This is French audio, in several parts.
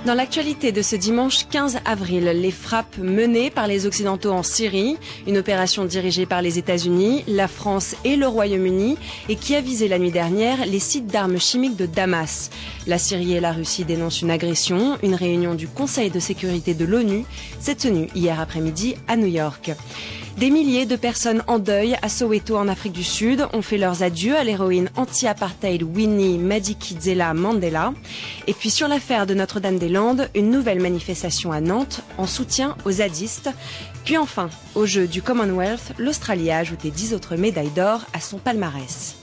Dans l'actualité de ce dimanche 15 avril, les frappes menées par les Occidentaux en Syrie, une opération dirigée par les États-Unis, la France et le Royaume-Uni et qui a visé la nuit dernière les sites d'armes chimiques de Damas. La Syrie et la Russie dénoncent une agression. Une réunion du Conseil de sécurité de l'ONU s'est tenue hier après-midi à New York. Des milliers de personnes en deuil à Soweto en Afrique du Sud ont fait leurs adieux à l'héroïne anti-apartheid Winnie Madikizela Mandela. Et puis sur l'affaire de Notre-Dame-des-Landes, une nouvelle manifestation à Nantes en soutien aux zadistes. Puis enfin, aux Jeux du Commonwealth, l'Australie a ajouté 10 autres médailles d'or à son palmarès.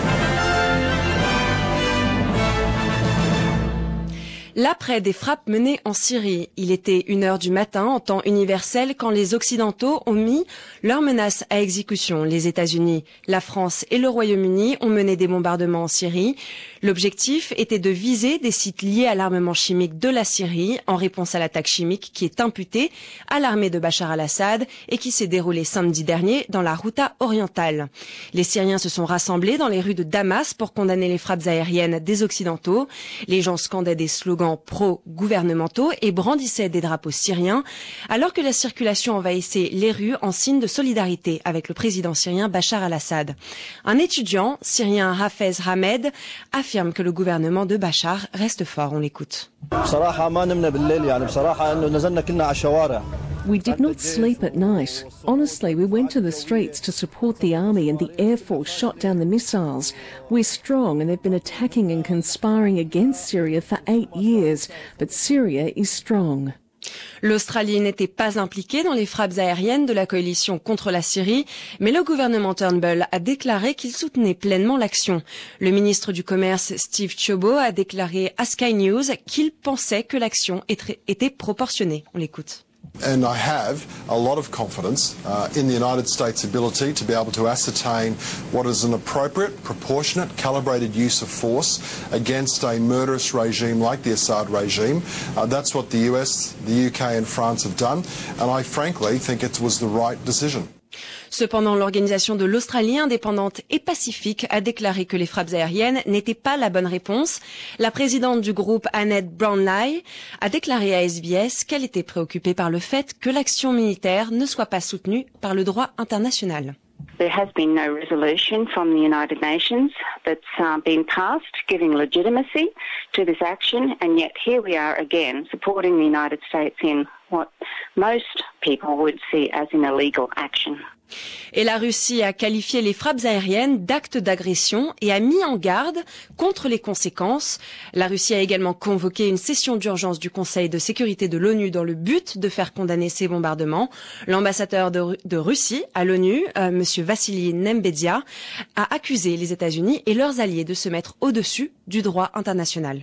L'après des frappes menées en Syrie, il était 1h du matin en temps universel quand les Occidentaux ont mis leurs menaces à exécution. Les États-Unis, la France et le Royaume-Uni ont mené des bombardements en Syrie. L'objectif était de viser des sites liés à l'armement chimique de la Syrie en réponse à l'attaque chimique qui est imputée à l'armée de Bachar al-Assad et qui s'est déroulée samedi dernier dans la Ghouta orientale. Les Syriens se sont rassemblés dans les rues de Damas pour condamner les frappes aériennes des Occidentaux. Les gens scandaient des slogans pro-gouvernementaux et brandissaient des drapeaux syriens, alors que la circulation envahissait les rues en signe de solidarité avec le président syrien Bachar al-Assad. Un étudiant syrien, Hafez Hamed, affirme que le gouvernement de Bachar reste fort. On l'écoute. We did not sleep at night. Honestly, we went to the streets to support the army and the Air Force shot down the missiles. We're strong and they've been attacking and conspiring against Syria for 8 years, but Syria is strong. L'Australie n'était pas impliquée dans les frappes aériennes de la coalition contre la Syrie, mais le gouvernement Turnbull a déclaré qu'il soutenait pleinement l'action. Le ministre du Commerce, Steve Ciobo, a déclaré à Sky News qu'il pensait que l'action était proportionnée. On l'écoute. And I have a lot of confidence in the United States' ability to be able to ascertain what is an appropriate, proportionate, calibrated use of force against a murderous regime like the Assad regime. That's what the US, the UK and France have done, and I frankly think it was the right decision. Cependant, l'organisation de l'Australie indépendante et pacifique a déclaré que les frappes aériennes n'étaient pas la bonne réponse. La présidente du groupe, Annette Brownlie, a déclaré à SBS qu'elle était préoccupée par le fait que l'action militaire ne soit pas soutenue par le droit international. There has been no resolution from the United Nations that's been passed giving legitimacy to this action, and yet here we are again supporting the United States in what most people would see as an illegal action. Et la Russie a qualifié les frappes aériennes d'actes d'agression et a mis en garde contre les conséquences. La Russie a également convoqué une session d'urgence du Conseil de sécurité de l'ONU dans le but de faire condamner ces bombardements. L'ambassadeur de Russie à l'ONU, Monsieur Vassili Nembedia, a accusé les États-Unis et leurs alliés de se mettre au-dessus du droit international.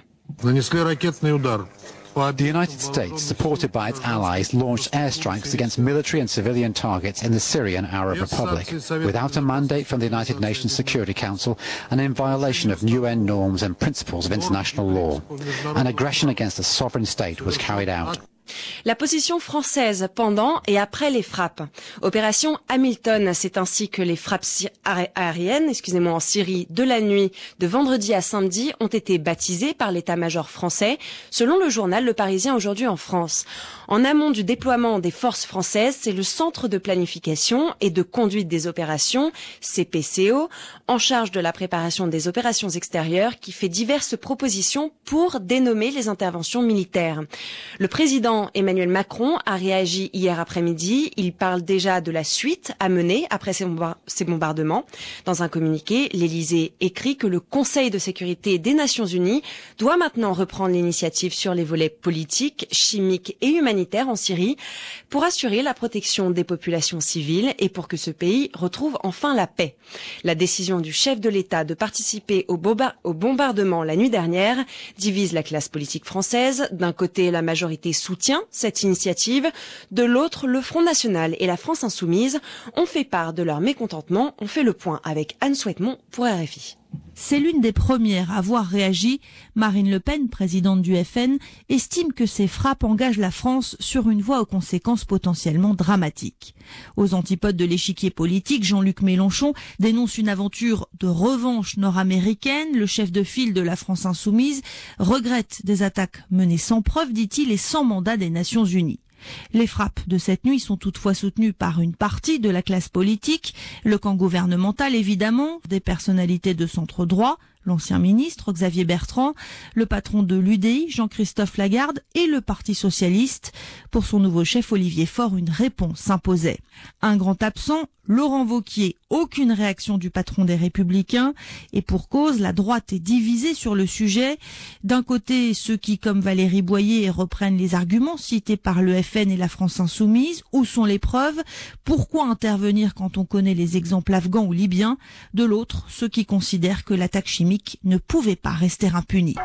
The United States, supported by its allies, launched airstrikes against military and civilian targets in the Syrian Arab Republic, without a mandate from the United Nations Security Council and in violation of UN norms and principles of international law. An aggression against a sovereign state was carried out. La position française pendant et après les frappes. Opération Hamilton, c'est ainsi que les frappes aériennes, en Syrie de la nuit de vendredi à samedi ont été baptisées par l'état-major français, selon le journal Le Parisien aujourd'hui en France. En amont du déploiement des forces françaises, c'est le Centre de planification et de conduite des opérations, CPCO, en charge de la préparation des opérations extérieures qui fait diverses propositions pour dénommer les interventions militaires. Le président Emmanuel Macron a réagi hier après-midi. Il parle déjà de la suite à mener après ces bombardements. Dans un communiqué, l'Élysée écrit que le Conseil de sécurité des Nations Unies doit maintenant reprendre l'initiative sur les volets politiques, chimiques et humanitaires en Syrie pour assurer la protection des populations civiles et pour que ce pays retrouve enfin la paix. La décision du chef de l'État de participer au bombardement la nuit dernière divise la classe politique française. D'un côté, la majorité soutient cette initiative. De l'autre, le Front National et la France Insoumise ont fait part de leur mécontentement. On fait le point avec Anne Souhaitemont pour RFI. C'est l'une des premières à avoir réagi. Marine Le Pen, présidente du FN, estime que ces frappes engagent la France sur une voie aux conséquences potentiellement dramatiques. Aux antipodes de l'échiquier politique, Jean-Luc Mélenchon dénonce une aventure de revanche nord-américaine. Le chef de file de la France insoumise regrette des attaques menées sans preuve, dit-il, et sans mandat des Nations Unies. Les frappes de cette nuit sont toutefois soutenues par une partie de la classe politique, le camp gouvernemental évidemment, des personnalités de centre droit, l'ancien ministre Xavier Bertrand, le patron de l'UDI Jean-Christophe Lagarde et le Parti socialiste. Pour son nouveau chef Olivier Faure, une réponse s'imposait. Un grand absent, Laurent Wauquiez, aucune réaction du patron des Républicains, et pour cause, la droite est divisée sur le sujet. D'un côté, ceux qui, comme Valérie Boyer, reprennent les arguments cités par le FN et la France insoumise. Où sont les preuves? Pourquoi intervenir quand on connaît les exemples afghans ou libyens? De l'autre, ceux qui considèrent que l'attaque chimique ne pouvait pas rester impunie.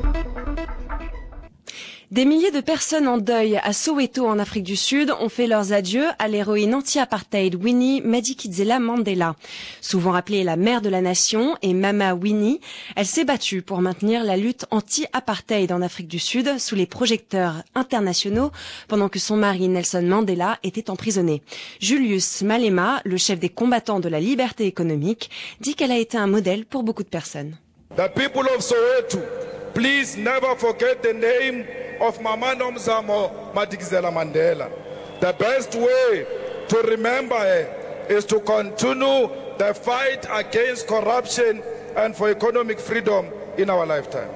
Des milliers de personnes en deuil à Soweto en Afrique du Sud ont fait leurs adieux à l'héroïne anti-apartheid Winnie Madikizela Mandela. Souvent appelée la mère de la nation et Mama Winnie, elle s'est battue pour maintenir la lutte anti-apartheid en Afrique du Sud sous les projecteurs internationaux pendant que son mari Nelson Mandela était emprisonné. Julius Malema, le chef des combattants de la liberté économique, dit qu'elle a été un modèle pour beaucoup de personnes. The people of Soweto, please never forget the name of Mama Nomzamo Madikizela Mandela. The best way to remember her is to continue the fight against corruption and for economic freedom in our lifetime.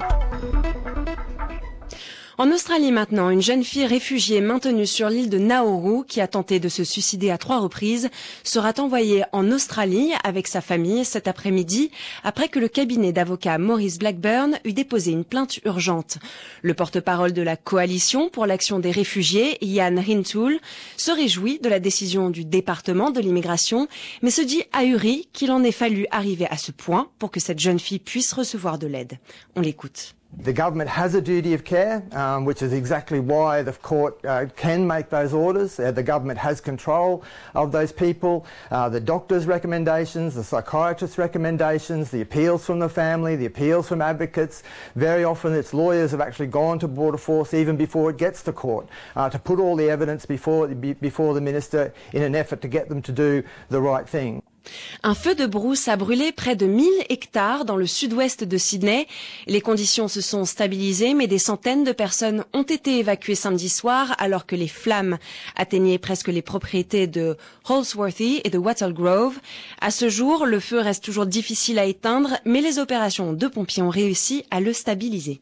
En Australie maintenant, une jeune fille réfugiée maintenue sur l'île de Nauru qui a tenté de se suicider à 3 reprises sera envoyée en Australie avec sa famille cet après-midi après que le cabinet d'avocats Maurice Blackburn eut déposé une plainte urgente. Le porte-parole de la coalition pour l'action des réfugiés, Ian Rintoul, se réjouit de la décision du département de l'immigration mais se dit ahuri qu'il en ait fallu arriver à ce point pour que cette jeune fille puisse recevoir de l'aide. On l'écoute. The government has a duty of care, which is exactly why the court can make those orders. The government has control of those people. The doctor's recommendations, the psychiatrist's recommendations, the appeals from the family, the appeals from advocates. Very often its lawyers have actually gone to Border Force even before it gets to court to put all the evidence before the minister in an effort to get them to do the right thing. Un feu de brousse a brûlé près de 1000 hectares dans le sud-ouest de Sydney. Les conditions se sont stabilisées, mais des centaines de personnes ont été évacuées samedi soir alors que les flammes atteignaient presque les propriétés de Holsworthy et de Wattle Grove. À ce jour, le feu reste toujours difficile à éteindre, mais les opérations de pompiers ont réussi à le stabiliser.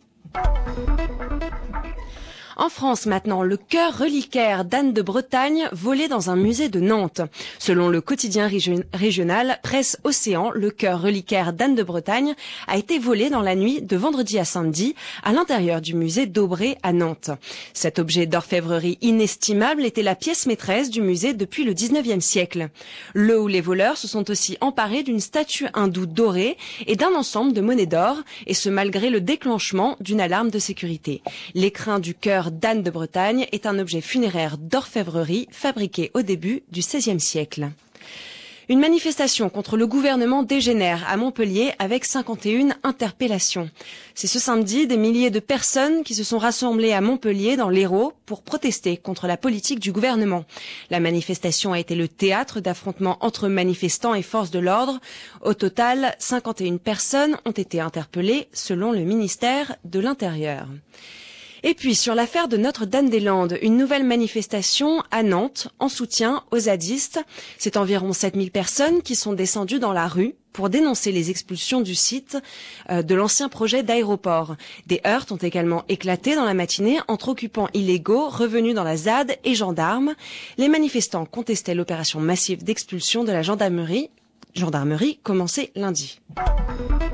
En France maintenant, le cœur reliquaire d'Anne de Bretagne volé dans un musée de Nantes. Selon le quotidien régional Presse Océan, le cœur reliquaire d'Anne de Bretagne a été volé dans la nuit de vendredi à samedi à l'intérieur du musée d'Aubray à Nantes. Cet objet d'orfèvrerie inestimable était la pièce maîtresse du musée depuis le 19e siècle. Les voleurs se sont aussi emparés d'une statue hindoue dorée et d'un ensemble de monnaies d'or, et ce malgré le déclenchement d'une alarme de sécurité. L'écrin du cœur d'Anne de Bretagne est un objet funéraire d'orfèvrerie fabriqué au début du XVIe siècle. Une manifestation contre le gouvernement dégénère à Montpellier avec 51 interpellations. C'est ce samedi des milliers de personnes qui se sont rassemblées à Montpellier dans l'Hérault pour protester contre la politique du gouvernement. La manifestation a été le théâtre d'affrontements entre manifestants et forces de l'ordre. Au total, 51 personnes ont été interpellées selon le ministère de l'Intérieur. Et puis, sur l'affaire de Notre-Dame-des-Landes, une nouvelle manifestation à Nantes en soutien aux zadistes. C'est environ 7000 personnes qui sont descendues dans la rue pour dénoncer les expulsions du site de l'ancien projet d'aéroport. Des heurts ont également éclaté dans la matinée entre occupants illégaux revenus dans la ZAD et gendarmes. Les manifestants contestaient l'opération massive d'expulsion de la gendarmerie commencée lundi.